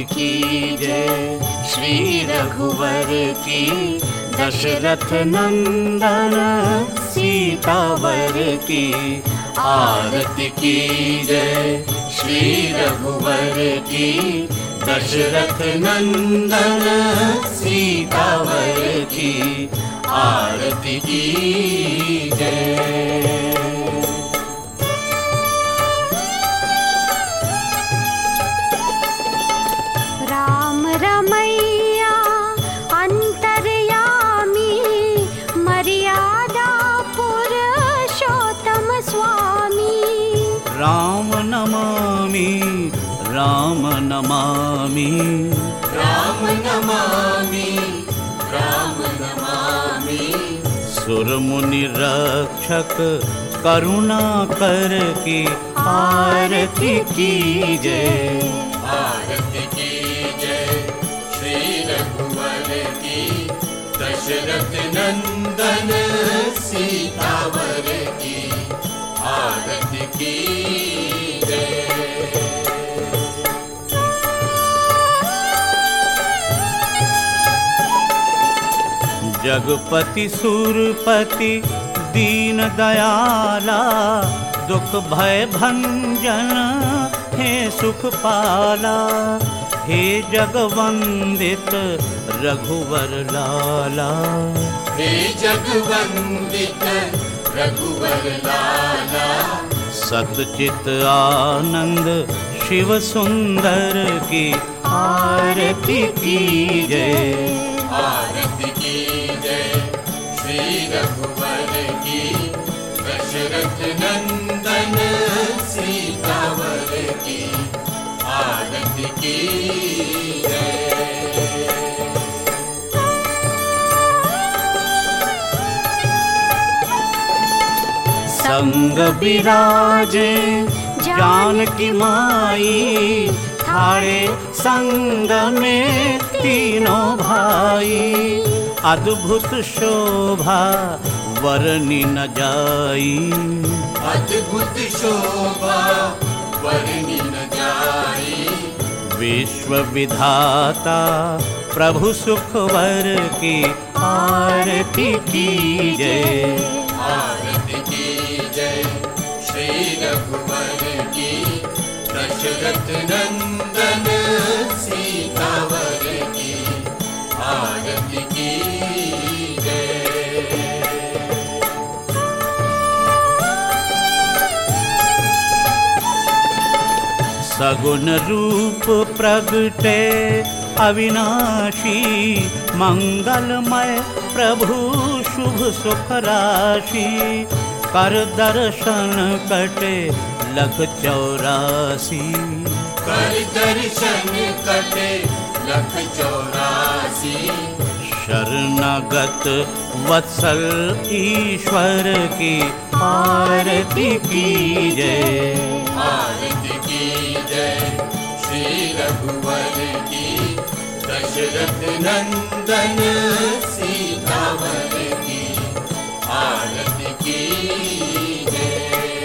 की जय, श्री रघुवर की दशरथ नंदन सीतावर की आरती की जय, श्री रघुवर की दशरथ नंदन सीतावर की आरती की जय। राम रमैया अंतर्यामी, मर्यादा पुरुषोत्तम स्वामी। राम नमामि राम नमामि राम नमामि राम नमामि। सुर मुनि रक्षक करुणाकर की आरती की जय, आरती की जय, श्री रघुवर की दशरथ नंदन सीतावर की आरती की जय। जगपति सुरपति दीन दयाला, दुख भय भंजन हे सुख पाला। हे जगवंदित रघुवर लाला, हे जगवंदित रघुवर लाला। सतचित आनंद शिव सुंदर की आरती की जय, आरती की जय, श्री रघुवर की दशरथ नंदन सीतावर की आरती की जय। संग विराजे जानकी माई, थारे संग में तीनों भाई। अद्भुत शोभा वर्णि न जाई, अद्भुत शोभा वर्णि न जाई। विश्व विधाता प्रभु सुखवर की आरती की जय, आरती की जय, श्री रघुवर की दशरथ नंदन सीतावर की आरती की जय। सगुण रूप प्रगटे अविनाशी, मंगलमय प्रभु शुभ सुख राशि। कर दर्शन कटे लख 84, कर दर्शन कटे लख 84। शरणागत वत्सल ईश्वर की आरती की जय, आरती की जय, श्री रघुवर की दशरथ नंदन सीतावर की आरती की जय।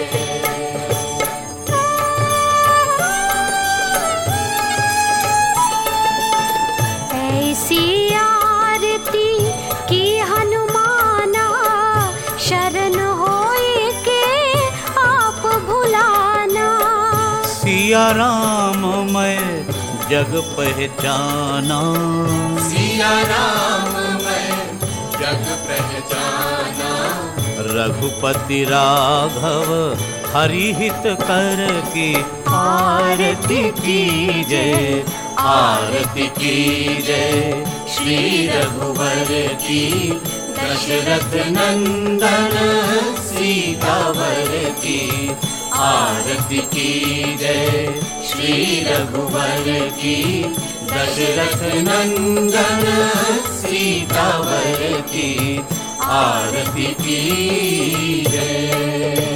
ऐसी आरती की हनुमाना, शरण होए के आप भुलाना। सिया राम मैं जग पहचाना, सिया राम मैं जग पहचाना। रघुपति राघव हरि हित कर की आरती की जय, आरती की जय, श्री रघुवर की दशरथ नंदन सीतावर की आरती की जय, श्री रघुवर की दशरथ नंदन सीतावर की आरती की जय।